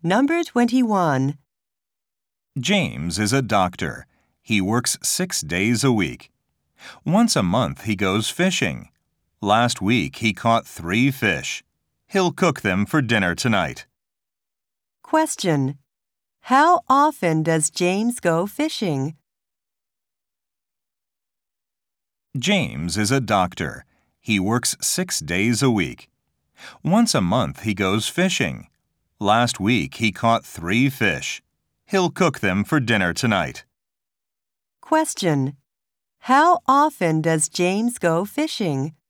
Number 21. James is a doctor. He works 6 days a week. Once a month he goes fishing. Last week he caught 3 fish. He'll cook them for dinner tonight. Question. How often does James go fishing? James is a doctor. He works 6 days a week. Once a month he goes fishing. Last week he caught 3 fish. He'll cook them for dinner tonight. Question. How often does James go fishing?